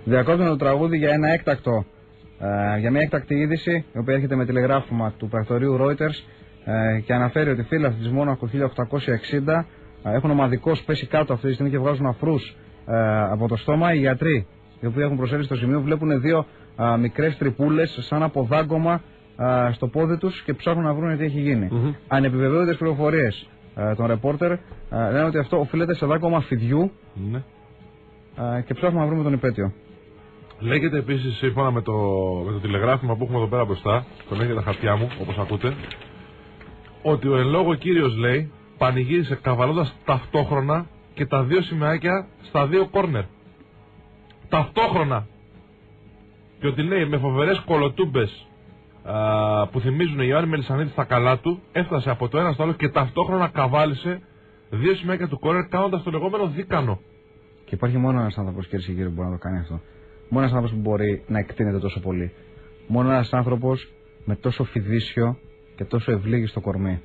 Διακόπτουμε το τραγούδι για ένα έκτακτο. Για μια έκτακτη είδηση, η οποία έρχεται με τηλεγράφημα του πρακτορείου Reuters και αναφέρει ότι φύλαθλοι της Μόναχο 1860 έχουν ομαδικώς πέσει κάτω αυτή τη στιγμή και βγάζουν αφρούς από το στόμα. Οι γιατροί, οι οποίοι έχουν προσέλθει στο σημείο, βλέπουν δύο μικρές τρυπούλες σαν αποδάγκωμα στο πόδι τους και ψάχνουν να βρουν τι έχει γίνει. Ανεπιβεβαίωτες πληροφορίες των ρεπόρτερ λένε ότι αυτό οφείλεται σε δάγκωμα φιδιού και ψάχνουμε να βρούμε τον υπέτειο. Λέγεται επίσης, σύμφωνα με το τηλεγράφημα που έχουμε εδώ πέρα μπροστά, τον έχει τα χαρτιά μου, όπως ακούτε, ότι ο εν λόγω κύριος, λέει, πανηγύρισε καβαλώντας ταυτόχρονα και τα δύο σημαίακια στα δύο κόρνερ. Ταυτόχρονα! Και ότι, λέει, με φοβερές κολοτούμπες που θυμίζουν η Ιωάννη Μελισσανίδη στα καλά του, έφτασε από το ένα στο άλλο και ταυτόχρονα καβάλισε δύο σημαίακια του κόρνερ, κάνοντας το λεγόμενο δίκανο. Και υπάρχει μόνο ένας άνθρωπος, κύριε Σιγήρη, που μπορεί να το κάνει αυτό. Μόνο ένας άνθρωπος που μπορεί να εκτείνεται τόσο πολύ. Μόνο ένας άνθρωπος με τόσο φιδίσιο και τόσο ευλίγιστο κορμί.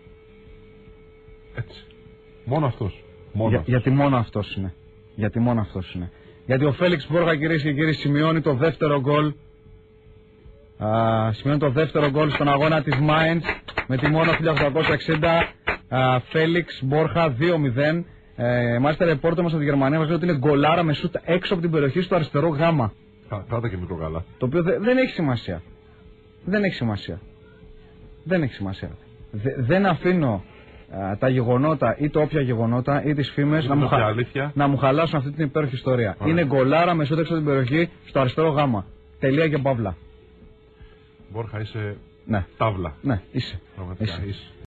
Έτσι. Μόνο αυτός. Γιατί μόνο αυτός είναι. Γιατί μόνο αυτός είναι. Γιατί ο Φέλιξ Μπόρχα, κυρίες και κύριοι, σημειώνει το δεύτερο γκολ. Σημειώνει το δεύτερο γκολ στον αγώνα της Mainz με τη Μόναχο 1860. Φέλιξ Μπόρχα 2-0. Μάλιστα, ρεπόρτερ μας από τη Γερμανία μας λέει ότι είναι γκολάρα με σούτ έξω από την περιοχή στο αριστερό γάμα. Κράτα και μικρό καλά. Το οποίο δεν έχει σημασία. Δεν έχει σημασία. Δεν έχει σημασία. Δεν αφήνω τα γεγονότα ή το όποια γεγονότα ή τις φήμες να μου χαλάσουν αυτή την υπέροχη ιστορία. Είναι γκολάρα με σούτ έξω από την περιοχή στο αριστερό γάμα. Τελεία και παύλα. Μπόρχα, είσαι ναι. τάβλα. Ναι, είσαι. Είσαι.